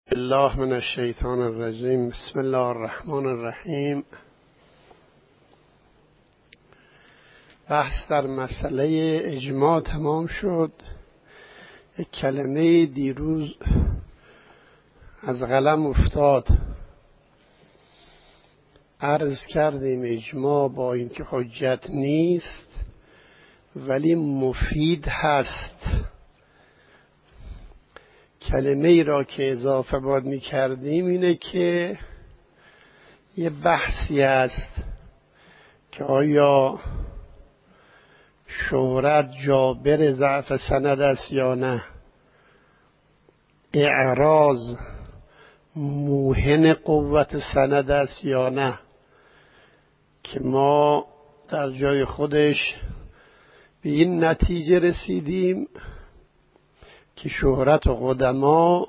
الله من الشیطان الرجیم. بسم الله الرحمن الرحیم. بحث در مسئله اجماع تمام شد. یک کلمه دیروز از قلم افتاد. عرض کردیم اجماع با اینکه حجت نیست ولی مفید هست. کلمه ای را که اضافه باید می کردیم اینه که یه بحثی است که آیا شهرت جابر ضعف سند است یا نه، اعراض موهن قوت سند است یا نه، که ما در جای خودش به این نتیجه رسیدیم که شهرت قدما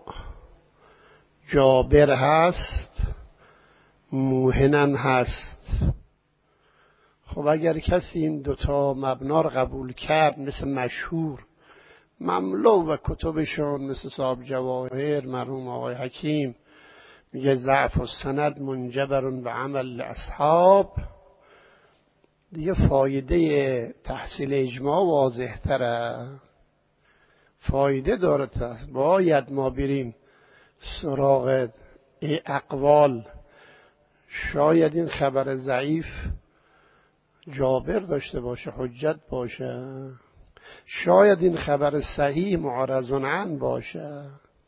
جابر هست، موهنم هست. خب اگر کسی این دوتا مبنا رو قبول کرد، مثل مشهور مملو و کتبشون، مثل صاحب جواهر مرحوم آقای حکیم میگه ضعف السند منجبر به عمل اصحاب، دیگه فایده تحصیل اجماع واضح تره، فایده داره. باید ما بریم سراغ اقوال. شاید این خبر ضعیف جابر داشته باشه، حجت باشه، شاید این خبر صحیح معارض عن باشه.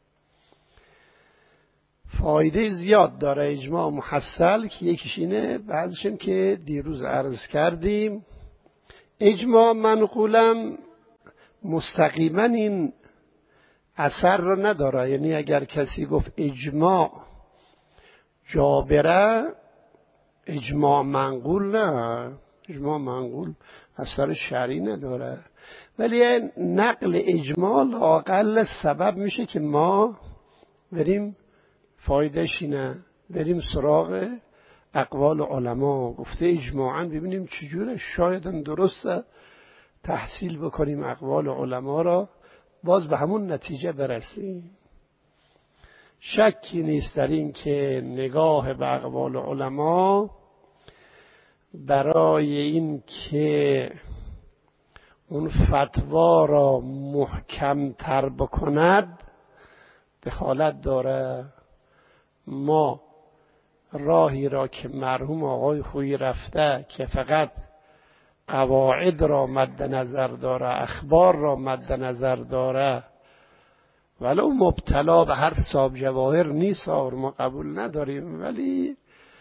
فایده زیاد داره اجماع محصل، که یکیش اینه، بعضش این که دیروز عرض کردیم اجماع منقولم مستقیما این اثر رو نداره. یعنی اگر کسی گفت اجماع جابره، اجماع منقول نه، اجماع منقول اثر شرعی نداره، ولی نقل اجماع لااقل سبب میشه که ما بریم، فایدهش اینه بریم سراغ اقوال علما. گفته اجماعاً ببینیم چجوره، شاید هم درسته، تحصیل بکنیم اقوال علما را، باز به همون نتیجه برسیم. شکی نیست در این که نگاه به اقوال علما برای این که اون فتوا را محکم تر بکند دخالت داره. ما راهی را که مرحوم آقای خویی رفته که فقط قواعد را مد نظر داره، اخبار را مد نظر داره، ولو مبتلا به حرف صاحب جواهر نیست، ما قبول نداریم، ولی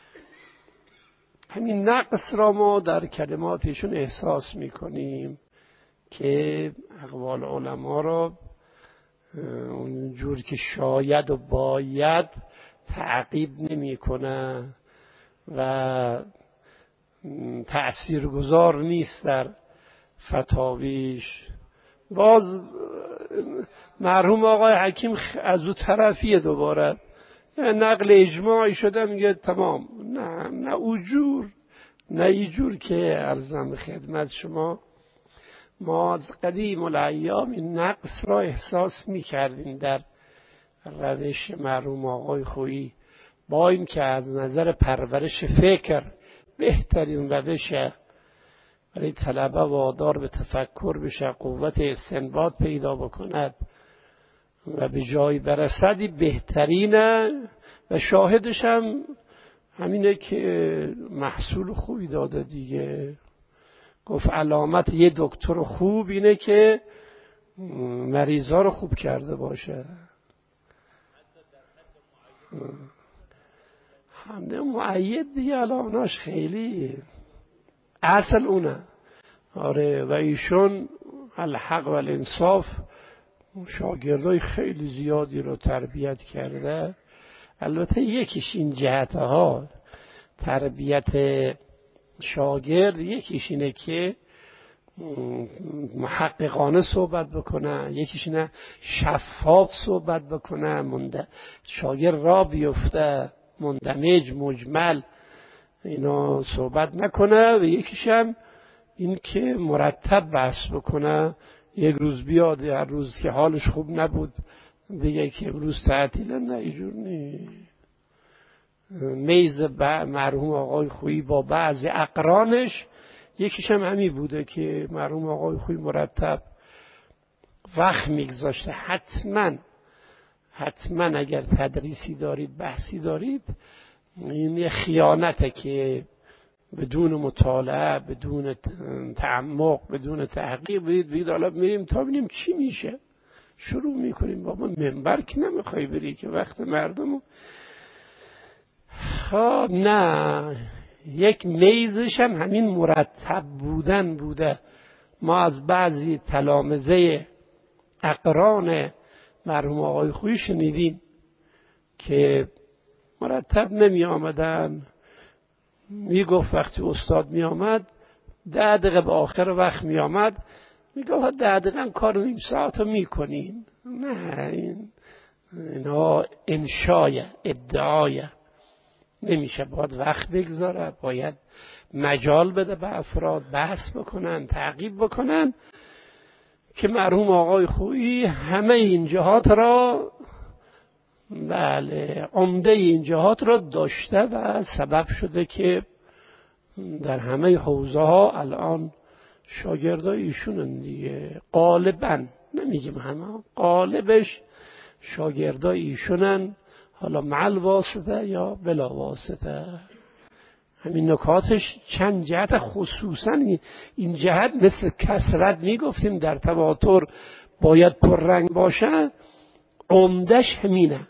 همین نقص را ما در کلماتشون احساس میکنیم که اقوال علما را اونجور که شاید و باید تعقیب نمیکنه و تأثیرگذار نیست در فتاویش. باز مرحوم آقای حکیم از او طرفیه، دوباره نقل اجماعی شده میگه تمام. نه اوجور، نه ایجور که عرضم خدمت شما. ما از قدیم الایام این نقص را احساس میکردیم در روش مرحوم آقای خویی، با این که از نظر پرورش فکر بهترین روشه برای طلبه وادار به تفکر بشه، قوت استنباط پیدا بکند و به جای برسدی بهترینه. و شاهدش هم همینه که محصول خوبی داده دیگه. گفت علامت یه دکتر خوب اینه که مریضا رو خوب کرده باشه. حمد معید دیگه علامناش خیلی اصل اونه. آره، و ایشون الحق و الانصاف شاگردای خیلی زیادی رو تربیت کرده. البته یکیش این جهت ها تربیت شاگرد، یکیش اینه که محققانه صحبت بکنه، یکیش اینه شفاف صحبت بکنه، شاگرد را بیفته، مندمج مجمل اینا صحبت نکنه، و یکیش هم این که مرتب بحث بکنه، یک روز بیاد، هر روز که حالش خوب نبود بگه که امروز تعطیله، نه اینجور نیست. میز مرحوم آقای خویی با بعضی اقرانش یکیش هم همین بوده که مرحوم آقای خویی مرتب وقت میگذاشته. حتما اگر تدریسی دارید، بحثی دارید، این خیانته که بدون مطالعه، بدون تعمق، بدون تحقیق بگید حالا میریم تا ببینیم چی میشه. شروع میکنیم. بابا منبر که نمیخوای بری که وقت مردمو. خب نه، یک میزش هم همین مرتب بودن بوده. ما از بعضی تلامذه اقران مرحوم آقای خویی شنیدیم که مرتب نمی آمدن. می گفت وقتی استاد می آمد 10 دقیقه به آخر وقت می آمد، می گفت 10 دقیقه کار نیم ساعت رو می کنین. نه، اینا انشای ادعای نمیشه. باید وقت بگذاره، باید مجال بده به افراد بحث بکنن، تعقیب بکنن، که مرحوم آقای خویی همه این جهات را، بله، عمده این جهات را داشته و سبب شده که در همه حوزه ها الان شاگردای ایشونن دیگه. غالبا، نمیگیم همه، غالبش شاگردای ایشونن، حالا مع واسطه یا بلا واسطه. همین نکاتش چند جهت، خصوصا این جهت مثل کثرت میگفتیم در تواتر باید پررنگ باشه. عمدش همینه.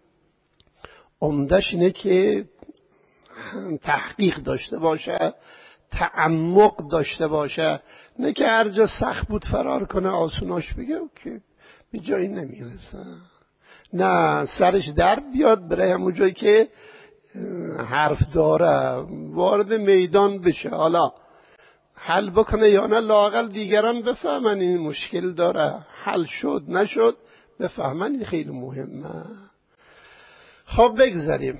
عمدش اینه که تحقیق داشته باشه، تعمق داشته باشه، نه که هر جا سخت بود فرار کنه، آسوناش بگه که به جایی نمیرسه. نه، سرش در بیاد بره همون جایی که حرف داره، وارد میدان بشه، حالا حل بکنه یا نه، لااقل دیگران بفهمن این مشکل داره، حل شد نشد بفهمن. این خیلی مهمه. خب بگذاریم.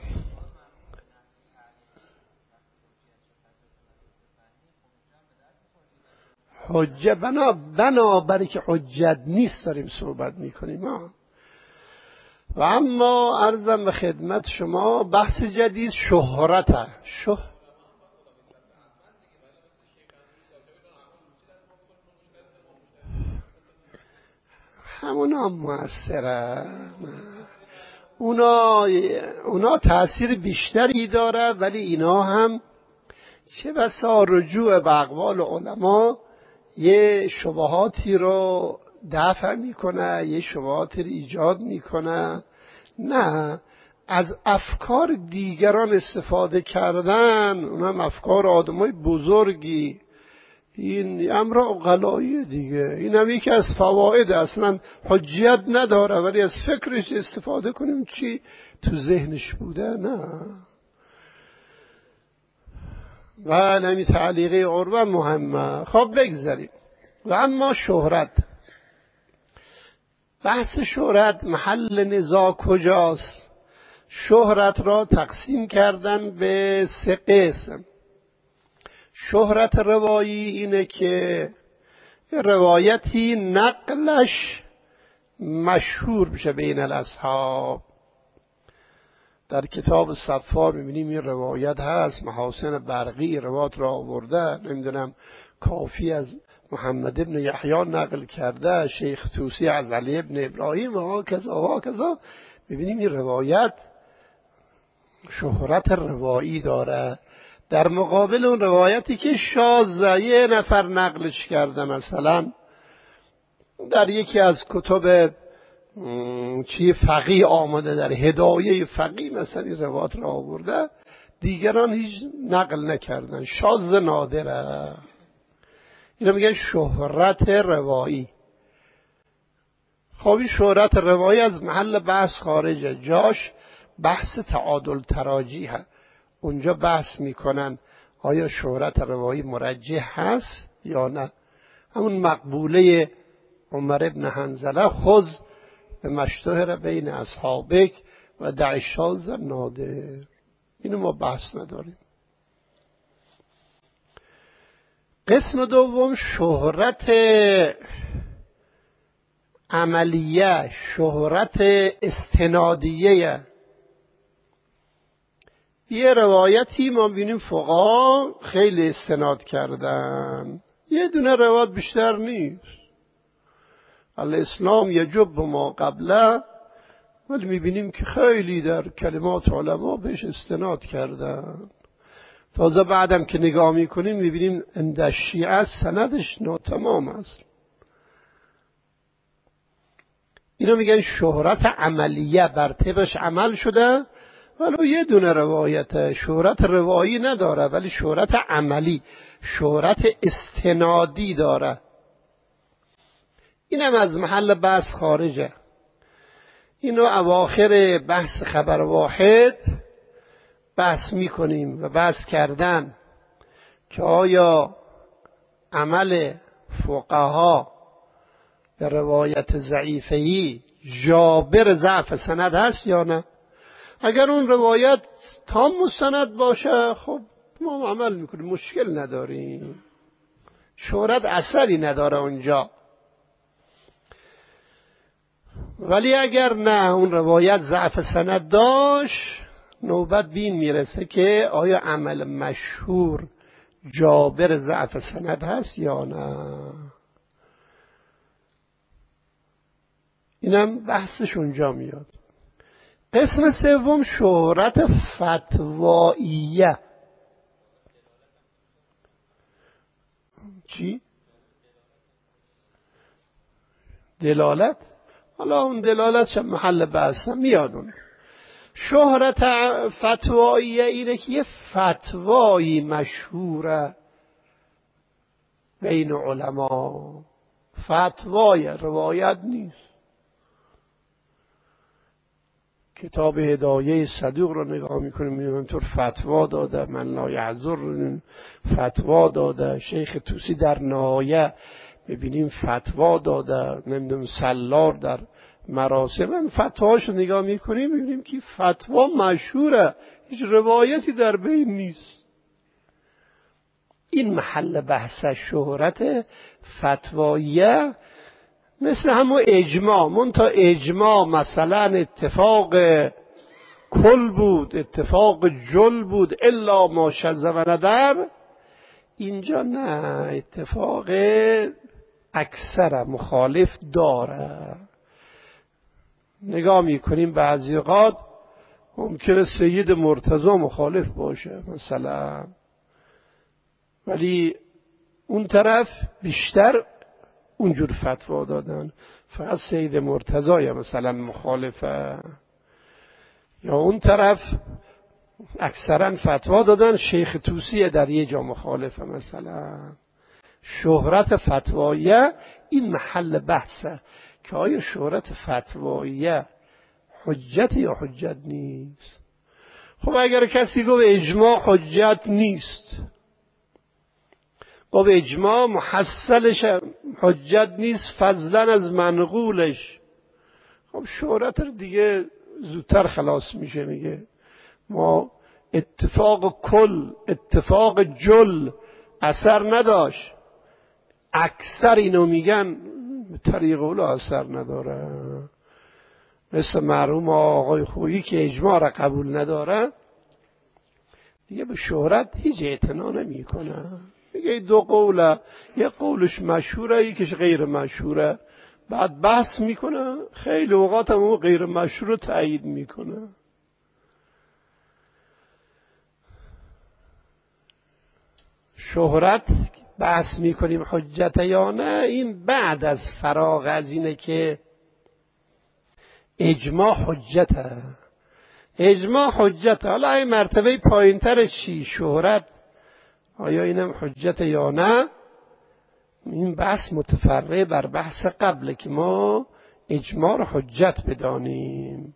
حجت بنابرای که حجت نیست داریم صحبت میکنیم. و اما عرضم به خدمت شما بحث جدید شهرته. همونا مؤثره، اونا تأثیر بیشتری داره، ولی اینا هم چه بسا رجوع به اقوال علما یه شبهاتی رو دفع میکنه، یه شبهاتی رو ایجاد میکنه. نه، از افکار دیگران استفاده کردن، اونم افکار آدمای بزرگی، این امر عقلایی دیگه. این هم یکی از فواید، اصلا حجیت نداره ولی از فکرش استفاده کنیم چی تو ذهنش بوده. نه، و نمی تعلیقی عربه مهمه. خب بگذاریم. و اما شهرت، بحث شهرت محل نزاع کجاست؟ شهرت را تقسیم کردن به 3 قسم. شهرت روایی اینه که روایتی نقلش مشهور بشه بین الاصحاب. در کتاب صفا میبینیم این روایت هست. محاسن برقی روایت را آورده، نمیدونم کافی از محمد ابن یحیی نقل کرده، شیخ توسی از علی ابن ابراهیم و کذا. میبینیم این روایت شهرت روایی داره، در مقابل اون روایتی که شاذه، یه نفر نقلش کرده. مثلا در یکی از کتب فقیه آمده، در هدایه فقیه مثلا این روایت را آورده، دیگران هیچ نقل نکردن، شاذ نادره. اینو میگن شهرت روایی. خب این شهرت روایی از محل بحث خارجه. جاش بحث تعادل تراجیحه. اونجا بحث میکنن آیا شهرت روایی مرجح هست یا نه. همون مقبوله عمر ابن حنظله، خذ به مشتهر بین اصحابک و دع الشاذ نادر. اینو ما بحث نداریم. قسم دوم شهرت عملیه، شهرت استنادیه. یه روایتی ما بینیم فقها خیلی استناد کردن، یه دونه روایت بیشتر نیست. الاسلام یجب ما قبله، ولی میبینیم که خیلی در کلمات علما بهش استناد کردن. تازه بعدم که نگاه میکنیم میبینیم عند شیعه سندش ناتمام است. اینو میگن شهرت عملیه، بر طبقش عمل شده، ولی یه دونه روایته، شهرت روایی نداره ولی شهرت عملی، شهرت استنادی داره. اینم از محل بحث خارجه. اینو اواخر بحث خبر واحد بحث میکنیم و بحث کردن که آیا عمل فقها به روایت ضعیفه‌ای جابر ضعف سند هست یا نه. اگر اون روایت تام مستند باشه خب ما عمل میکنیم، مشکل نداریم، شهرت اثری نداره اونجا. ولی اگر نه اون روایت ضعف سند داشت، نوبت بین میرسه که آیا عمل مشهور جابر ضعف سند هست یا نه. اینم بحثش اونجا میاد. قسم سوم شهرت فتواییه. چی؟ دلالت؟ حالا اون دلالت محل بحث میاد. اون شهرت فتواییه اینه که یه فتوایی مشهوره بین علما، فتوای روایت نیست. کتاب هدایه صدوق رو نگاه میکنیم میبینیم اینطور فتوا داده، من لا یعذر فتوا داده، شیخ طوسی در نهایه میبینیم فتوا داده، نمیدونم سلار در مراسم، من فتواش رو نگاه میکنیم میبینیم که فتوا مشهوره، هیچ روایتی در بین نیست. این محل بحث شهرت فتواییه. مثل همون اجماع، منتها اجماع مثلا اتفاق کل بود، اتفاق جل بود، الا ما شذ و ندر. اینجا نه، اتفاق اکثر مخالف داره. نگاه میکنیم بعضی اوقات ممکنه سید مرتضی مخالف باشه مثلا، ولی اون طرف بیشتر اونجور فتوا دادن، فقط سید مرتضی مثلا مخالفه، یا اون طرف اکثرا فتوا دادن شیخ طوسی در یه جا مخالفه مثلا. شهرت فتواییه این محل بحثه که آیا شهرت فتواییه حجت یا حجت نیست. خب اگر کسی گفت اجماع حجت نیست، گفت اجماع محصلش حجت نیست فضلا از منقولش، خب شهرت دیگه زودتر خلاص میشه. میگه ما اتفاق کل، اتفاق جل اثر نداشت، اکثر اینو میگن طریق اولا اثر نداره. مثل مرحوم آقای خویی که اجماع را قبول نداره، دیگه به شهرت هیچ اعتنا نمی کنه. میگه دو قوله، یه قولش مشهوره یکیش غیر مشهوره، بعد بحث میکنه، خیلی اوقات هم اون غیر مشهور رو تایید میکنه. شهرت بحث میکنیم حجت یا نه، این بعد از فراغ از اینه که اجماع حجته. اجماع حجته. حالا این مرتبه پایین تر چی؟ شهرت آیا اینم حجت یا نه؟ این بحث متفرع بر بحث قبل که ما اجماع رو حجت بدانیم.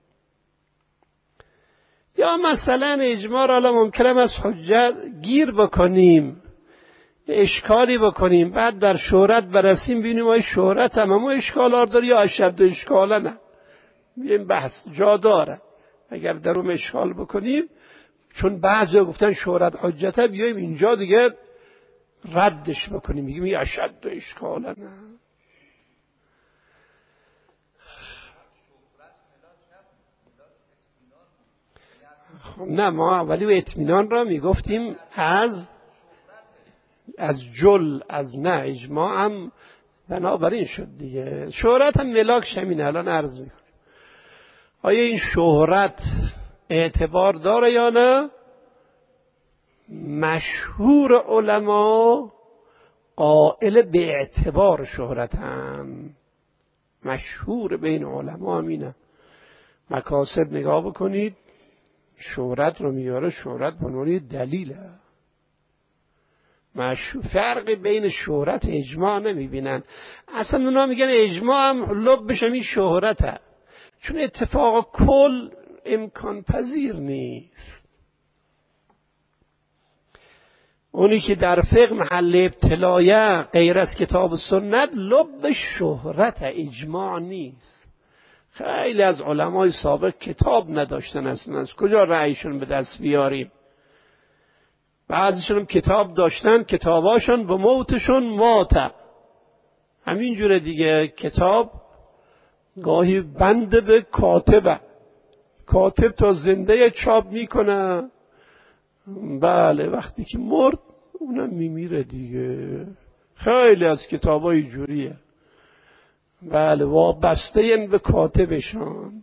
یا مثلا اجماع رو حالا ممکنه از حجت گیر بکنیم، اشکالی بکنیم، بعد در شهرت برسیم ببینیم آیا شهرت هم اشکالات داره یا اشد اشکالا نه. این بحث جا داره. اگر در اون اشکال بکنیم، چون بعضی گفتن شهرت حجته، بیایم اینجا دیگه ردش بکنیم، میگیم این اشد اشکالا نه. نه ما ولی اطمینان را میگفتیم از جل از نه اجماع هم بنابراین شد دیگه. شهرت هم ملاک همینه. الان عرض میکنم آیا این شهرت اعتبار داره یا نه؟ مشهور علما قائل به اعتبار شهرت هم، مشهور بین علما هم اینه. مکاسب نگاه بکنید شهرت رو میاره، شهرت به عنوان دلیله. فرقی بین شهرت اجماع نمیبینن. اصلا اونا میگن اجماع هم لبش این شهرته، چون اتفاق کل امکان پذیر نیست. اونی که در فقه محل ابتلایه غیر از کتاب و سنت لب شهرت اجماع نیست. خیلی از علمای سابق کتاب نداشتن اصلا، از کجا رأیشون به دست بیاریم؟ بعضیشون کتاب داشتن، کتاباشون به موتشون ماته. همین جوره دیگه. کتاب گاهی بند به کاتبه، کاتب تا زنده چاپ میکنه، بله وقتی که مرد اونم میمیره دیگه. خیلی از کتابای جوریه، بله وابسته این به کاتبشان.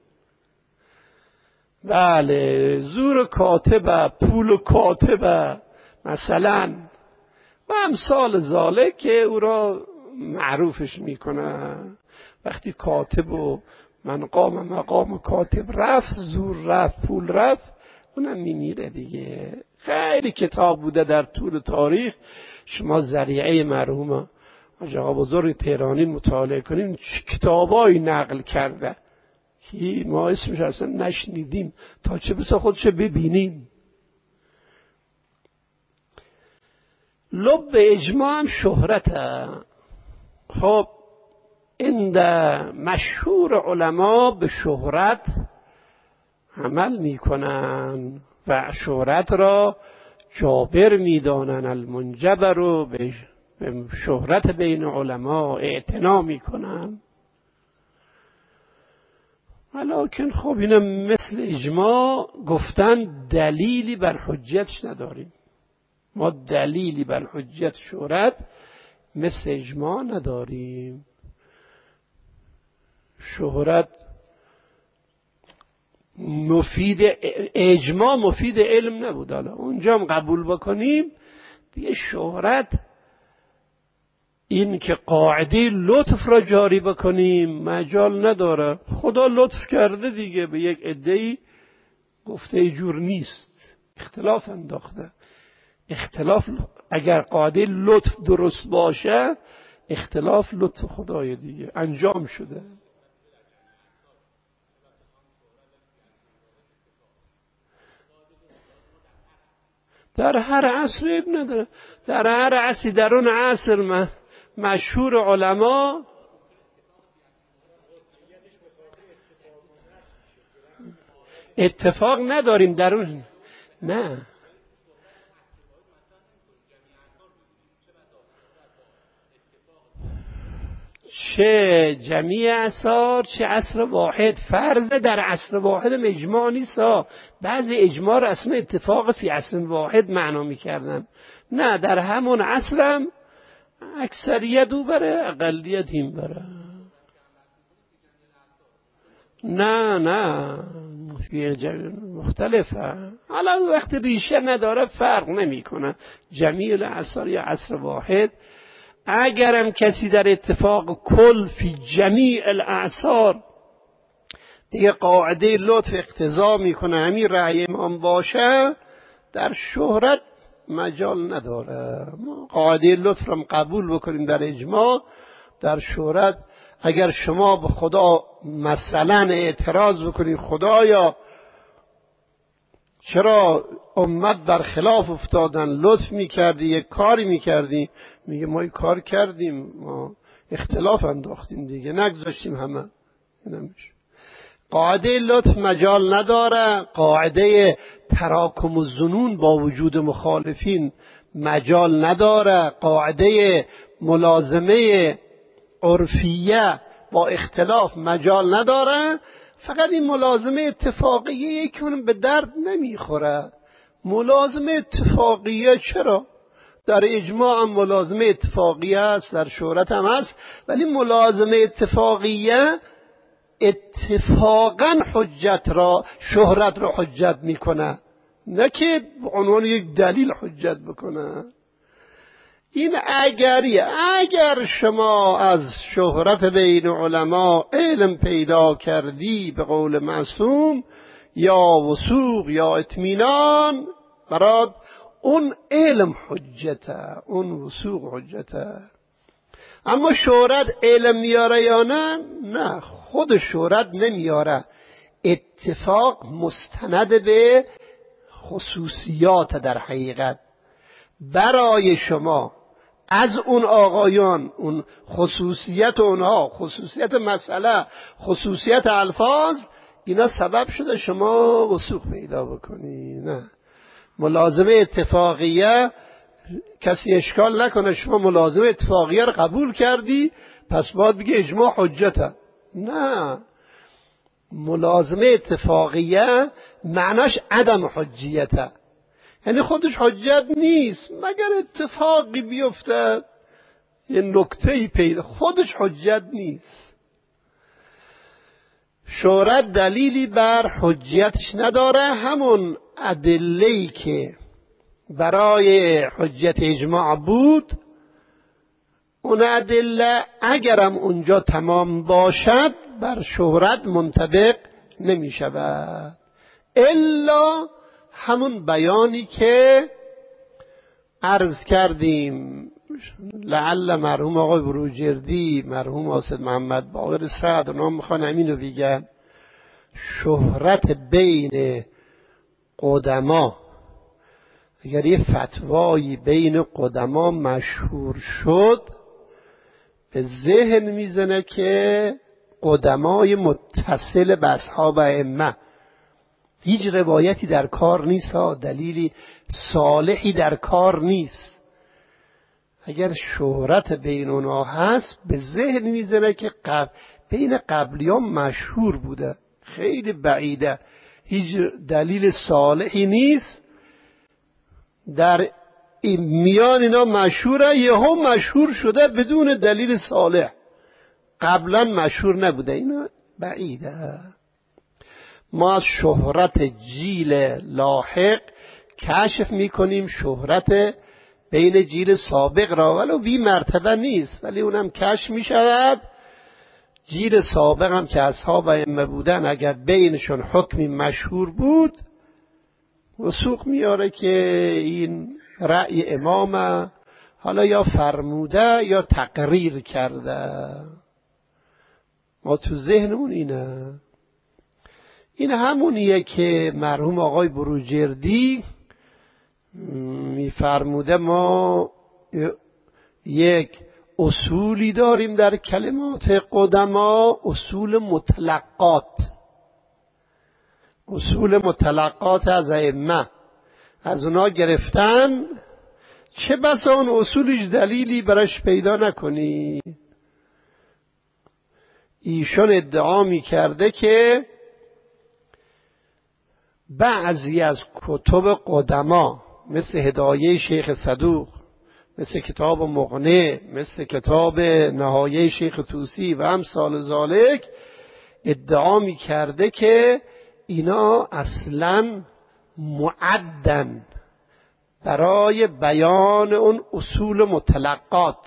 بله زور کاتبه، پول کاتبه مثلا و امثال ذالک که او را معروفش میکنه. وقتی کاتب و من قام مقام کاتب رفت، زور رفت، پول رفت، اونم میمیره دیگه. خیلی کتاب بوده در طول تاریخ. شما ذریعه مرحوم حاج آقا بزرگ تهرانی مطالعه کنیم کتابایی نقل کرده که ما اسمش اصلا نشنیدیم، تا چه بسا خودش ببینیم. لب اجماع هم شهرته. خب عند مشهور علما به شهرت عمل میکنن و شهرت را جابر میدانن. المنجبر رو به شهرت بین علما اعتنا میکنن. ولکن خب اینا مثل اجماع گفتن دلیلی بر حجتش نداریم. ما دلیلی بر حجت شهرت مثل اجماع نداریم. شهرت مفید، اجماع مفید علم نبود. حالا اونجا هم قبول بکنیم دیگه. شهرت این که قاعده لطف را جاری بکنیم مجال نداره. خدا لطف کرده دیگه به یک عده‌ای، گفته جور نیست، اختلاف انداخته. اختلاف اگر قاعده لطف درست باشه، اختلاف لطف خدای دیگه انجام شده. در هر عصر ابن نداره، در هر عصری، در اون عصر مشهور علما اتفاق نداریم در اون. نه چه جمعی اثار چه عصر واحد. فرض در عصر واحد اجماع نیست. بعضی اجماع را اصلا اتفاق فی عصر واحد معنا میکردن. نه در همون عصر هم اکثریت او بره، اقلیت این بره. نه مختلفه. حالا وقتی ریشه نداره فرق نمیکنه جمعی الاعصار یا عصر واحد. اگرم کسی در اتفاق کل فی جمیع الاعصار دیگه قاعده لطف اقتضا میکنه همین رأی امام باشه، در شهرت مجال نداره. ما قاعده لطف رو قبول بکنیم در اجماع. در شهرت اگر شما به خدا مثلا اعتراض بکنید خدایا چرا امت بر خلاف افتادن، لطف میکردی یک کاری میکردی، میگه ما یک کار کردیم، ما اختلاف انداختیم دیگه، نگذاشتیم همه. نمیشه. قاعده لطف مجال نداره. قاعده تراکم الظنون با وجود مخالفین مجال نداره. قاعده ملازمه عرفیه با اختلاف مجال نداره. فقط این ملازمه اتفاقیه یکون به درد نمیخوره. ملازمه اتفاقیه چرا؟ در اجماع هم ملازمه اتفاقیه است، در شهرت هم هست، ولی ملازمه اتفاقیه اتفاقا شهرت را حجت میکنه، نه که به عنوان یک دلیل حجت بکنه. این اگر شما از شهرت بین علما علم پیدا کردی به قول معصوم، یا وثوق یا اطمینان، برات اون علم حجته، اون وثوق حجته. اما شهرت علم میاره یا نه؟ نه، خود شهرت نمیاره. اتفاق مستند به خصوصیات در حقیقت. برای شما از اون آقایان اون خصوصیت اونها، خصوصیت مسئله، خصوصیت الفاظ، اینا سبب شده شما وثوق پیدا بکنی. نه، ملازمه اتفاقیه کسی اشکال نکنه شما ملازمه اتفاقیه رو قبول کردی پس باید بگی اجماع حجته. نه، ملازمه اتفاقیه معناش عدم حجیته، یعنی خودش حجت نیست مگر اتفاقی بیفته یه نکته‌ای پیدا، خودش حجت نیست. شهرت دلیلی بر حجیتش نداره. همون ادله‌ای که برای حجت اجماع بود، اون ادله اگرم اونجا تمام باشد بر شهرت منطبق نمی شود، الا همون بیانی که عرض کردیم. لعل مرحوم آقای بروجردی، مرحوم آصد محمد باقر سعد، اونا میخوان همینو بگن. شهرت بین قدما، اگر یه فتوایی بین قدما مشهور شد، به ذهن میزنه که قدمای متصل به اصحاب ائمه هیچ روایتی در کار نیست، دلیلی صالحی در کار نیست. اگر شهرت بین اونها هست به ذهن میزنه که بین قبلیان مشهور بوده، خیلی بعیده، هیچ دلیل صالحی نیست، در میان اینا مشهوره، یهو مشهور شده بدون دلیل صالح، قبلا مشهور نبوده، اینا بعیده. ما از شهرت جیل لاحق کشف میکنیم شهرت بین جیل سابق را، ولو بی مرتبه نیست ولی اونم کشف میشود. جیل سابق هم که اصحاب ائمه بودن اگر بینشون حکمی مشهور بود، وثوق میاره که این رأی امامه، حالا یا فرموده یا تقریر کرده. ما تو ذهنمون اینه. این همونیه که مرحوم آقای بروجردی میفرموده ما یک اصولی داریم در کلمات قدما، اصول مطلقات. اصول مطلقات از ائمه از اونا گرفتن، چه بسا اون اصولش دلیلی براش پیدا نکنی. ایشون ادعا می کرده که بعضی از کتب قدما مثل هدایه شیخ صدوق، مثل کتاب مغنی، مثل کتاب نهایه شیخ طوسی و امثال ذالک، ادعا می کرده که اینا اصلاً معدن برای بیان اون اصول مطلقات.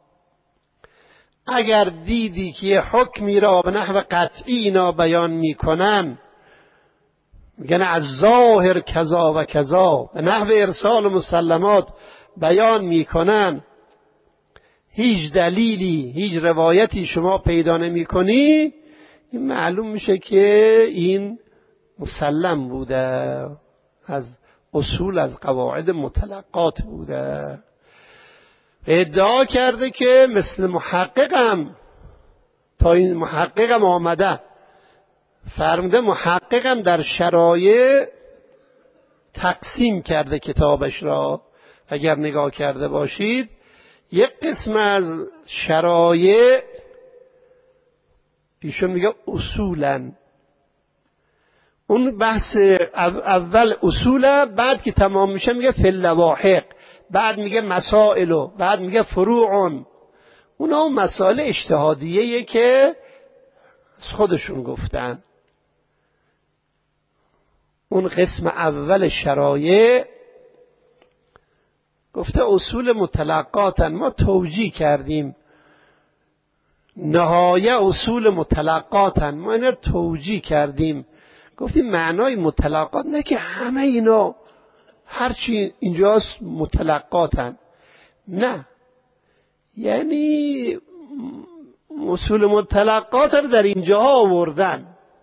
اگر دیدی که یه حکمی را به نحو قطعی اینا بیان میکنن، میگن از ظاهر کذا و کذا، به نحو ارسال مسلمات بیان میکنن، هیچ دلیلی هیچ روایتی شما پیدا نمیکنی، این معلوم میشه که این مسلم بوده، از اصول از قواعد مطلقات بوده. ادعا کرده که مثل محققم، تا این محققم آمده فرموده، محققم در شرایع تقسیم کرده کتابش را، اگر نگاه کرده باشید یک قسم از شرایع ایشون میگه اصولاً، اون بحث اول اصوله، بعد که تمام میشه میگه فی اللواحق، بعد میگه مسائل، بعد میگه فروع. اونا اون مسائل اجتهادیه که خودشون گفتن. اون قسم اول شرایع گفته اصول متلقاتن، ما توجیه کردیم. نهایه اصول متلقاتن، ما اینا رو توجیه کردیم، گفتیم معنای متلقات نه که همه اینا هرچی اینجاست متلقاتن، نه، یعنی اصول متلقات رو در اینجاها آوردن،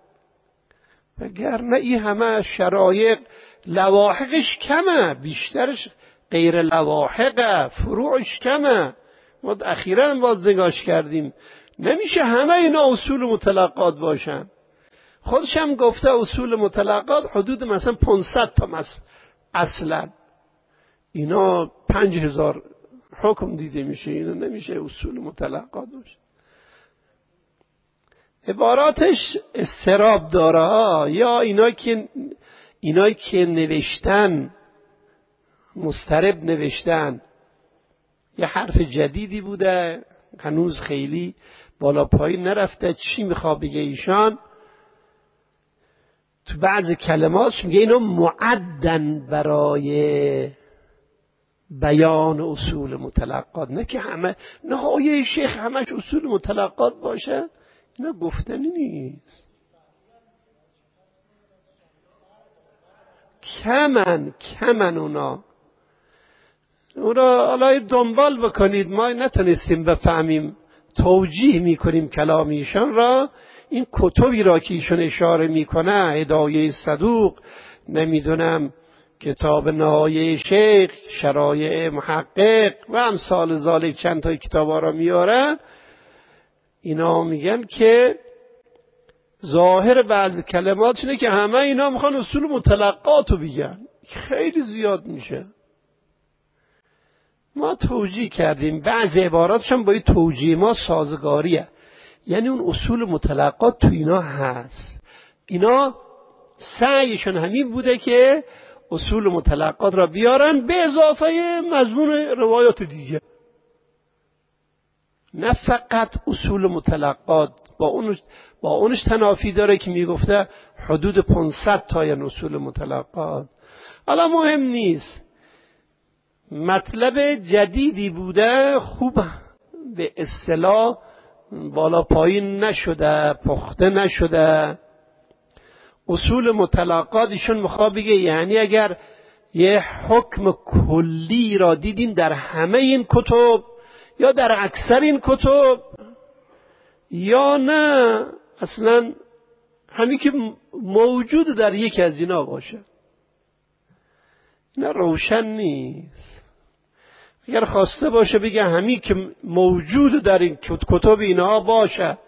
وگرنه این همه شرایع لواحقش کمه، بیشترش غیر لواحقه، فروعش کمه. ما اخیراً باز نگاش کردیم نمیشه همه اینا اصول متلقات باشن. خودش هم گفته اصول متلقات حدود مثلا 500 تا اصلا اینا 5000 حکم دیده میشه، اینا نمیشه اصول متلقات باشه. عباراتش استراب داره ها، یا اینایی که نوشتن مضطرب نوشتن، یه حرف جدیدی بوده هنوز خیلی بالا پایین نرفته، چی میخواد بگه ایشان؟ تو بعض کلماتش میگه اینا معدن برای بیان اصول متلقات، نه که همه نهایه شیخ همش اصول متلقات باشه، اینا گفتنی نیست. کمن اونا حالا دنبال بکنید، ما نتونستیم بفهمیم، توجیه میکنیم کلام ایشان را. این کتبی را که ایشان اشاره میکنه، هدایه صدوق، نمیدونم کتاب نهایه شیخ، شرایع محقق و امثال ذالک، چند تا کتابا را میاره، اینا میگن که ظاهر بعض کلمات اینه که همه اینا میخوان اصول متلقات رو بگن، خیلی زیاد میشه. ما توجیه کردیم بعض عباراتش هم با این توجیه ما سازگاریه، یعنی اون اصول متلقات تو اینا هست. اینا سعیشون همین بوده که اصول متلقات را بیارن به اضافه مضمون روایات دیگه، نه فقط اصول متلقات. با اونش تنافی داره که میگفته حدود 500 تا اصول متلقات. حالا مهم نیست، مطلب جدیدی بوده، خوب به اصطلاح بالا پایین نشده، پخته نشده. اصول متلقات ایشون میخواد بگه یعنی اگر یه حکم کلی را دیدیم در همه این کتب یا در اکثر این کتب، یا نه اصلا همین که موجود در یکی از اینا باشه، نه روشن نیست. اگر خواسته باشه بگه همین که موجود در این کتب اینا باشه،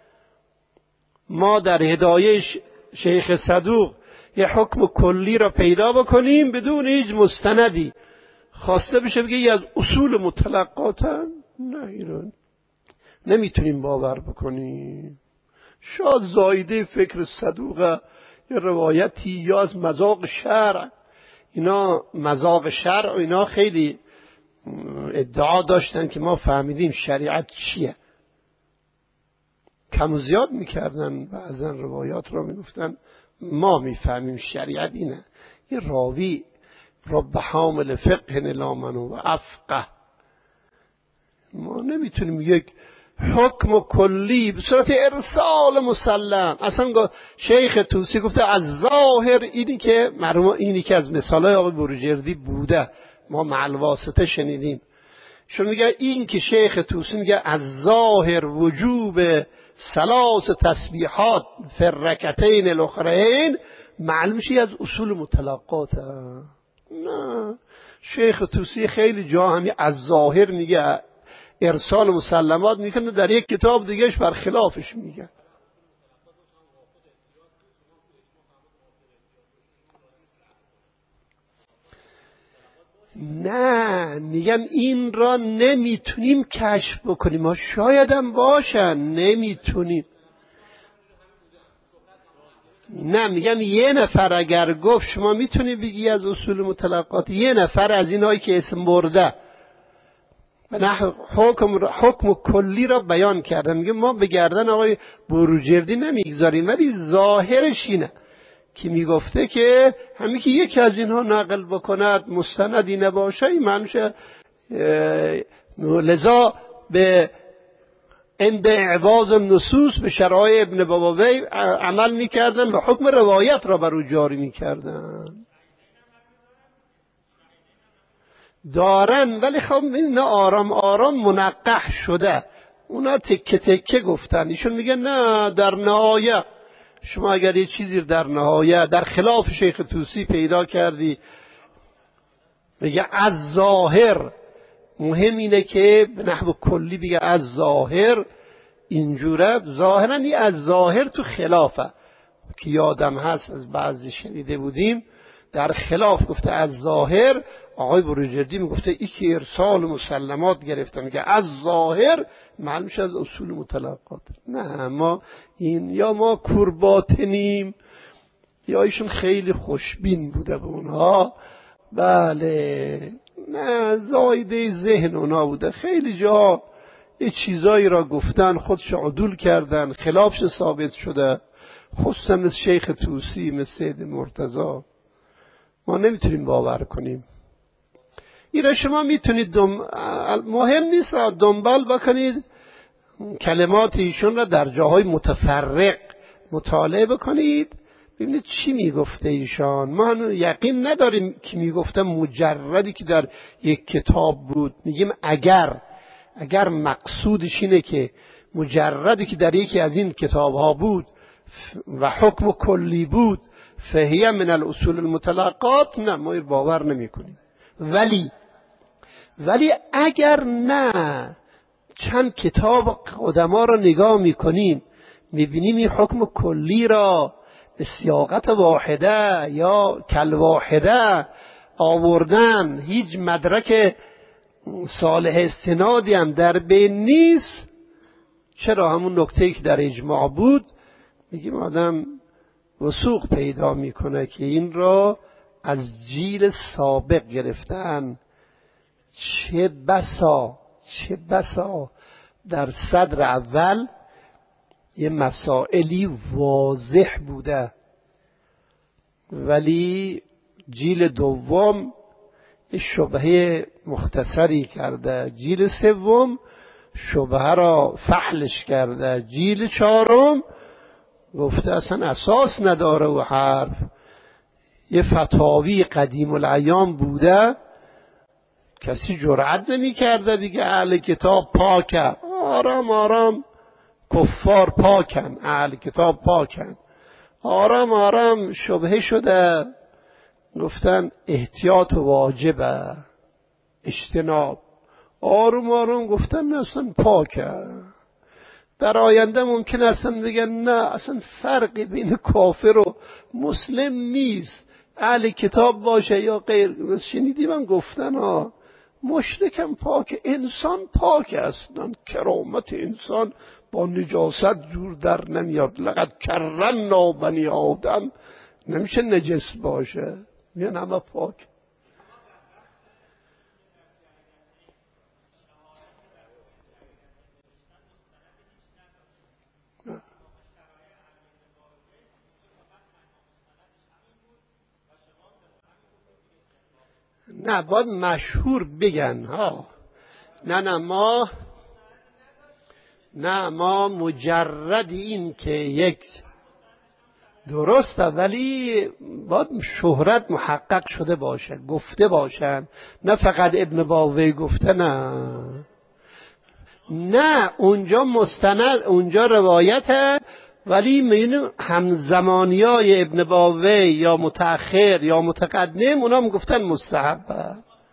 ما در هدایه شیخ صدوق یه حکم کلی را پیدا بکنیم بدون هیچ مستندی، خواسته بشه بگه یه از اصول متلقاتن، نه ایران نمیتونیم باور بکنیم. شاید زایده فکر صدوقه، یه روایتی یا از مذاق شرع، اینا مذاق شرع و اینا خیلی ادعا داشتن که ما فهمیدیم شریعت چیه، کم و زیاد میکردن، بعضا روایات را میگفتن ما میفهمیم شریعت اینه. یه راوی رب حامل فقه لامنو و افقه، ما نمیتونیم یک حکم کلی به صورت ارسال مسلم. اصلا شیخ طوسی گفته از ظاهر، اینی که از مثالای آقای بروجردی بوده، ما مع الواسطه شنیدیم. شما میگه این که شیخ طوسی میگه از ظاهر وجوب ثلاث تسبیحات فی الرکعتین الاخرین، معلوم میشه از اصول متلقات. نه، شیخ طوسی خیلی جا همی از ظاهر میگه ارسال مسلمات میکنه، در یک کتاب دیگهش برخلافش میگه. نه، میگم این را نمیتونیم کشف بکنیم، ما شاید هم باشن، نمیتونیم. نه میگم یه نفر اگر گفت، شما میتونی بگی از اصول مطلقات یه نفر از اینایی که اسم برده نه حکم کلی را بیان کرده، میگه ما به گردن آقای بروجردی نمیگذاریم، ولی ظاهرش اینه که میگفته که همین که یکی از اینها نقل بکند مستندی نباشه این معنیشه. لذا به عند اعواض النصوص به شرایع ابن بابوی عمل میکردن و حکم روایت را بر او جاری میکردن. دارن ولی خب این آرام آرام منقح شده، اونا تکه تکه گفتن. ایشون میگه نه، در نهایه شما اگر یه چیزی در نهایه در خلاف شیخ طوسی پیدا کردی، میگه از ظاهر، مهم اینه که به نحو کلی بگه از ظاهر اینجوره. ظاهرا این از ظاهر تو خلافه که یادم هست از بعضی شنیده بودیم در خلاف گفته از ظاهر. آقای بروجردی میگفته ای که ارسال مسلمات گرفته، میگه از ظاهر معلومش از اصول مطلقات. نه، ما این یا ما کورباطنیم یا ایشون خیلی خوشبین بوده به اونها. بله، نه، زایده ذهن اونا بوده. خیلی جا یه چیزایی را گفتن خودش عدول کردن، خلافش ثابت شده، خصوصا مثل شیخ طوسی، مثل سید مرتضی. ما نمیتونیم باور کنیم. این را شما میتونید مهم نیست دنبال بکنید کلمات ایشون را در جاهای متفرق مطالعه بکنید، ببینید چی میگفته ایشان. ما یقین نداریم که میگفته مجردی که در یک کتاب بود. میگیم اگر مقصودش اینه که مجردی که در یکی از این کتاب ها بود و حکم کلی بود فهیه من الاصول المطلقات، نه، ما باور نمی کنیم. ولی اگر نه، چند کتاب قدما را نگاه میکنیم میبینیم این حکم کلی را به سیاقت واحده یا کل واحده آوردن، هیچ مدرک صالح استنادی هم در بین نیست. چرا؟ همون نکته‌ای که در اجماع بود، میگیم آدم وثوق پیدا میکنه که این را از جیل سابق گرفتن. چه بسا در صدر اول یه مسائلی واضح بوده، ولی جیل دوم یه شبهه مختصری کرده، جیل سوم شبهه را فحلش کرده، جیل چهارم گفته اصلا اساس نداره و حرف. یه فتاوی قدیم الایام بوده، کسی جرأت نمی کرده دیگه اهل کتاب پاکن، آرام کفار پاکن، اهل کتاب پاکن. آرام شبهه شده، گفتن احتیاط واجبه، اجتناب. آرام گفتن اصلا پاکه. در آینده ممکن اصلا بگن نه، اصلا فرقی بین کافر و مسلم نیست، اهل کتاب باشه یا غیر. شنیدی من گفتن ها، مشرکم پاک، انسان پاک است، کرامت انسان با نجاست جور در نمیاد. لقد کرمنا بنی آدم، نمیشه نجس باشه، میان همه پاک. نه، باید مشهور بگن ها. نه ما مجرد این که یک درسته، ولی باید شهرت محقق شده باشه، گفته باشن، نه فقط ابن باوی گفته. نه اونجا مستند، اونجا روایته، ولی میبینیم همزمانیای ابن باوی یا متأخر یا متقدم اونا هم گفتن مستحبه.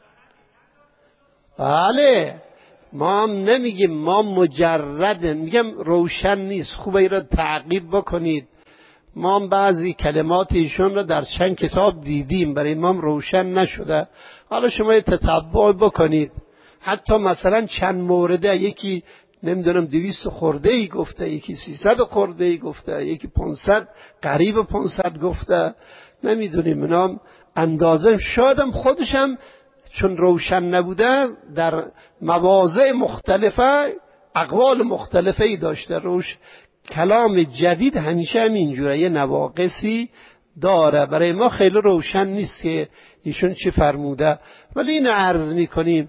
بله، ما هم نمیگیم، ما مجرد میگم روشن نیست، خوبه ای را تعقیب بکنید. ما هم بعضی کلمات ایشون را در چند کتاب دیدیم، برای ما هم روشن نشده. حالا شما تتبع بکنید، حتی مثلا چند مورده یکی نمیدونم 200 خورده ای گفته، یکی 300 خورده ای گفته، یکی 500 قریب 500 گفته، نمیدونیم. اینا اندازه شادم خودشم چون روشن نبوده در مواضع مختلفه اقوال مختلفه ای داشته. کلام جدید همیشه هم اینجوره، یه نواقصی داره، برای ما خیلی روشن نیست که ایشون چی فرموده. ولی این عرض میکنیم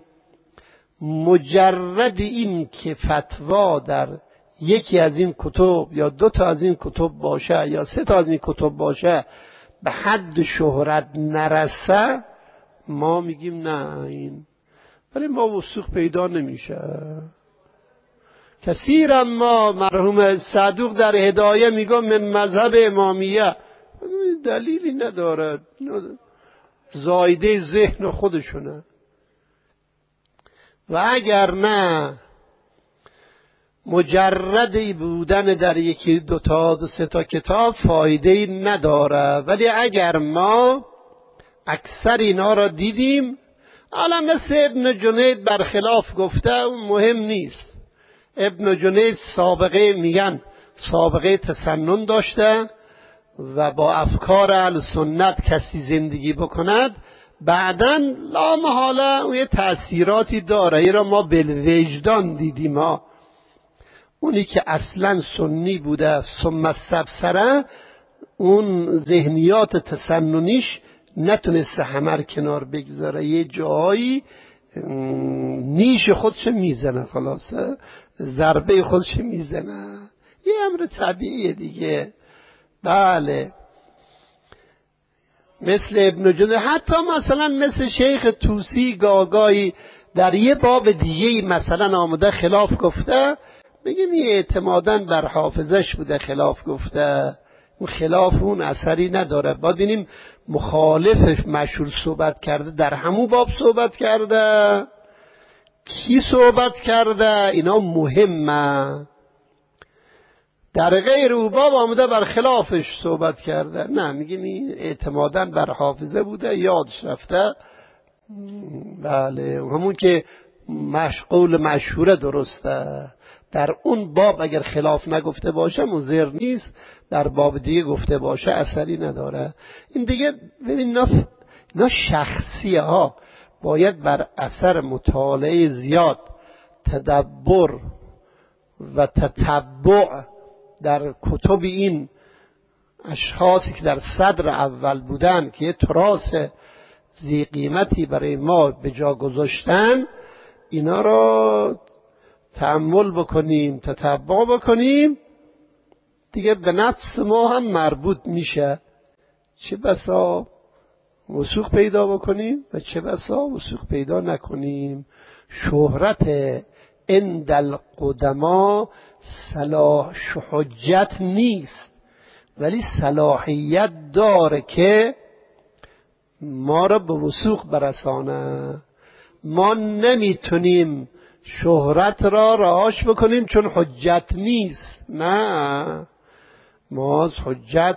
مجرد این که فتوا در یکی از این کتب یا 2 تا از این کتب باشه یا 3 تا از این کتب باشه به حد شهرت نرسه، ما میگیم نه، این ولی ما وثوق پیدا نمیشه. کثیرا ما مرحوم صدوق در هدایه میگه من مذهب امامیه، دلیلی نداره، زایده ذهن خودشونه. و اگر نه مجردی بودن در 1 2 تا 3 تا کتاب فایده نداره. ولی اگر ما اکثر اینا را دیدیم، حالا مثل ابن جنید برخلاف گفته، اون مهم نیست. ابن جنید سابقه میگن سابقه تسنن داشته و با افکار اهل سنت کسی زندگی بکند بعداً لا محاله اون یه تأثیراتی داره. این را ما بالوجدان دیدیم. اونی که اصلا سنی بوده ثم استبصره، اون ذهنیات تسننیش نتونسته همه کنار بگذاره، یه جایی نیش خودش میزنه، خلاصه ضربه خودش میزنه، یه امر طبیعیه دیگه. بله، مثل ابن جنید، حتی مثلا مثل شیخ طوسی گاگایی در یه باب دیگه مثلا آمده خلاف گفته، میگیم یه اعتمادا بر حافظش بوده خلاف گفته، اون خلاف اون اثری نداره. باید ببینیم مخالفش مشهور صحبت کرده، در همون باب صحبت کرده، کی صحبت کرده، اینا مهمه. در غیر او باب آمده بر خلافش صحبت کرده، نه میگیم این اعتمادا بر حافظه بوده، یادش رفته. بله، همون که قول مشهوره درسته، در اون باب اگر خلاف نگفته باشه مضر نیست، در باب دیگه گفته باشه اثری نداره. این دیگه ببین اینا شخصیه ها، باید بر اثر مطالعه زیاد، تدبر و تتبع در کتب این اشخاصی که در صدر اول بودن که یه تراث ذی قیمتی برای ما به جا گذاشتن، اینا را تأمل بکنیم، تتبع بکنیم، دیگه به نفس ما هم مربوط میشه. چه بسا وثوق پیدا بکنیم و چه بسا وثوق پیدا نکنیم. شهرت عند القدما صلاح حجت نیست، ولی صلاحیت داره که ما را به وثوق برسانه. ما نمیتونیم شهرت را رهاش بکنیم چون حجت نیست، نه، ما از حجت،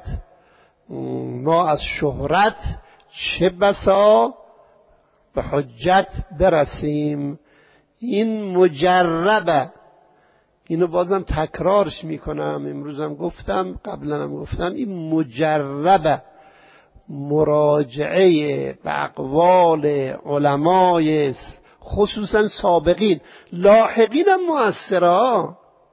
ما از شهرت چه بسا به حجت برسیم. این مجربه، اینو بازم تکرارش میکنم، امروزم گفتم قبلا هم گفتم، این مجربه مراجعه به اقوال علمای خصوصا سابقین، لاحقین هم مؤثره.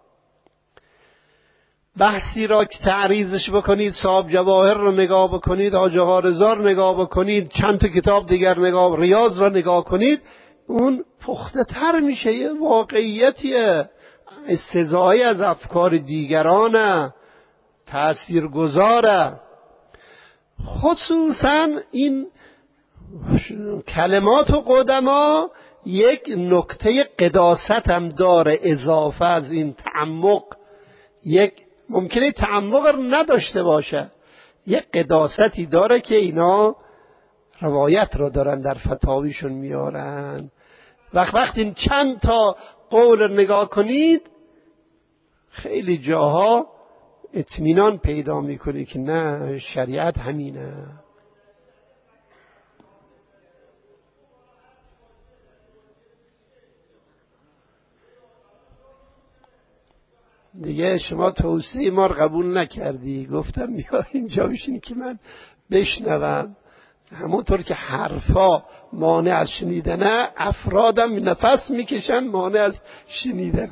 بحثی را که تعریضش بکنید، صاحب جواهر رو نگاه بکنید، حاج آقا رضا رو نگاه بکنید، چند تا کتاب دیگر نگاه، ریاض را نگاه کنید، اون پخته تر میشه، یه واقعیتیه، استزایی از افکار دیگرانه، تأثیر گذاره. خصوصا این کلمات و قدما یک نکته قداست هم داره، اضافه از این تعمق، یک ممکنه تعمق رو نداشته باشه، یک قداستی داره که اینا روایت رو دارن در فتاویشون میارن. وقتی چند تا قول رو نگاه کنید، خیلی جاها اطمینان پیدا میکنی که نه، شریعت همینه. دیگه شما توصیه ما رو قبول نکردی. گفتم بیا اینجا بشین که من بشنوم. همونطور که حرفا مانع از شنیدنه، افرادم نفس میکشن مانع از شنیدن.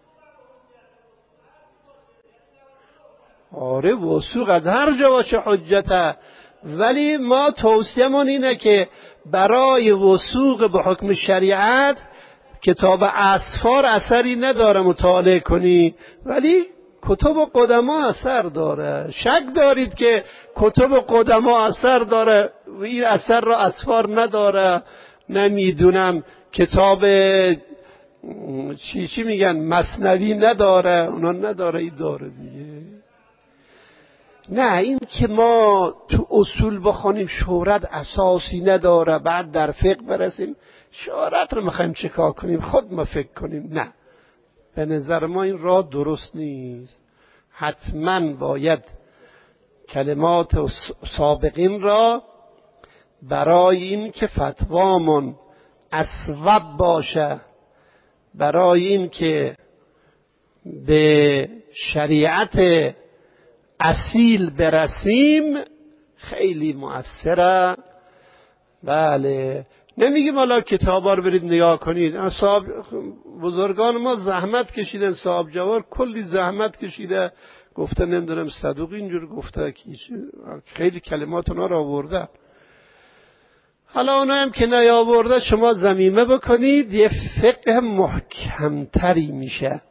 آره وثوق از هر جا باشه حجته، ولی ما توصیه‌مون اینه که برای وثوق به حکم شریعت کتاب اسفار اثری نداره مطالعه کنی، ولی کتب قدما اثر داره. شک دارید که کتب قدما اثر داره و این اثر را اسفار نداره؟ نمیدونم کتاب چی میگن مثنوی نداره، اونا نداره، این داره دیگه. نه این که ما تو اصول بخونیم شهرت اساسی نداره، بعد در فقه برسیم شهرت رو میخوایم چیکار کنیم، خود ما فکر کنیم. نه، به نظر ما این راه درست نیست. حتما باید کلمات سابقین را برای این که فتوامون اصوب باشه، برای این که به شریعت اصیل برسیم خیلی مؤثره. بله، نمیگیم حالا کتابا رو برید نگاه کنید. بزرگان ما زحمت کشیدن، صاحب جوار کلی زحمت کشیده، گفته نمیدونم صدوق اینجور گفته، خیلی کلمات اونا رو آورده. حالا اونا هم که نیاورده شما ضمیمه بکنید، یه فقه محکمتری میشه.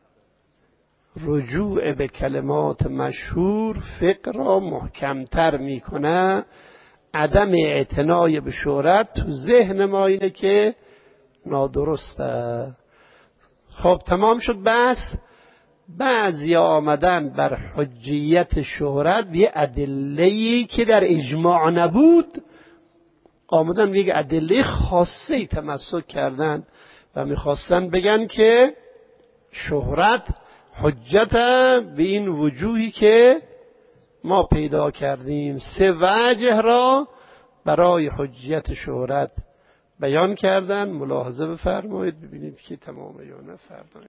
رجوع به کلمات مشهور فقه را محکمتر میکنه. عدم اعتنای به شهرت تو ذهن ما اینه که نادرسته. خب تمام شد بحث. بعضی آمدن بر حجیت شهرت یه ادله‌ای که در اجماع نبود، آمدن یک ادله خاصی تمسک کردن و میخواستن بگن که شهرت حجت به این وجوهی که ما پیدا کردیم. 3 وجه را برای حجیت شهرت بیان کردن. ملاحظه بفرمایید ببینید که تمام یا نه فردا